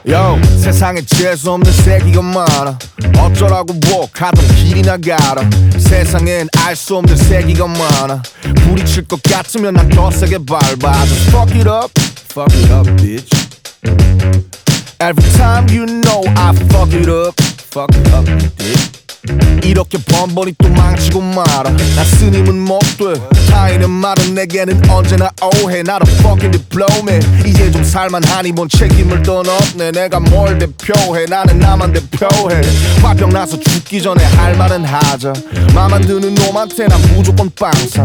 Yo, 세상에 재수없는 새끼가 많아. 어쩌라고 뭐 가던 길이나 가라. 세상엔 알 수 없는 새끼가 많아. 부딪힐 것 같으면 난 더 세게 밟아. Just fuck it up, bitch. Every time you know I fuck it up, bitch. 이렇게 번번이 또 망치고 말아. 나 스님은 못돼 타인의 말은 내게는 언제나 오해. 나도 fucking diploma. 이제 좀 살만하니 뭔 책임을 떠넘네. 내가 뭘 대표해. 나는 나만 대표해. 화병 나서 죽기 전에 할 말은 하자. 맘만 드는 놈한테 난 무조건 빵상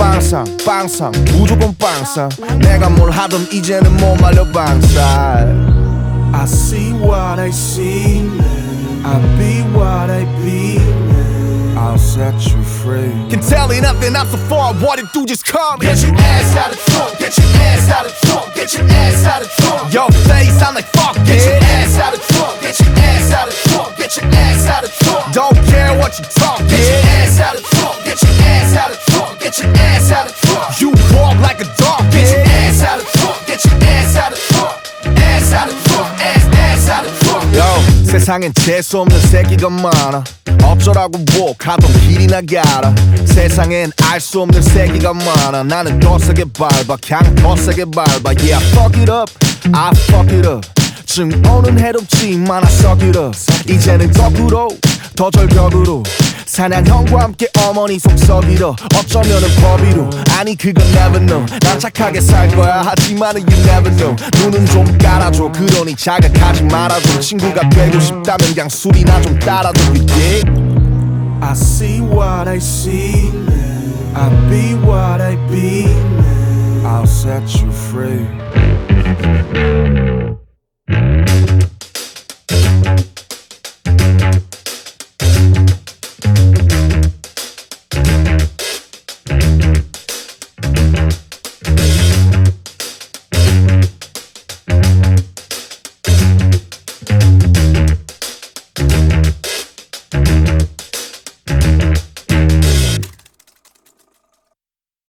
무조건 빵상. 내가 뭘 하든 이제는 못 말려 방살. I see what I see, I be what I be, I'll set you free. Can tell you nothing, I'm so far, what it do, just come. Get your ass out of trunk, get your ass out of trunk, get your ass out of trunk. Your face, I'm like fuck it. Get your ass out of trunk, get your ass out of trunk, get your ass out of trunk. Don't care what you talk, get your ass out of trunk, get your ass out of trunk, get your ass out of trunk. You walk like a dog, get your ass out of trunk, get your ass out of trunk, ass out of trunk, ass out of trunk. Yo, 세상엔 재수없는 새끼가 많아. 어쩌라고 뭐 가던 길이나 가라. 세상엔 알 수 없는 새끼가 많아. 나는 더 세게 밟아, 그냥 더 세게 밟아. Yeah, I fuck it up, I fuck it up. 증 오는 해롭지만 I suck it up. 이제는 거꾸로 더 절벽으로 사냥형과 함께 어머니 속썩이러. 어쩌면은 법이로 아니 그건 never know. 난 착하게 살 거야 하지만은 you never know. 눈은 좀 깔아줘 그러니 자극하지 말아줘. 친구가 되고 싶다면 그냥 술이나 좀 따라줘. You dig? I see what I see, I be what I be, I'll set you free.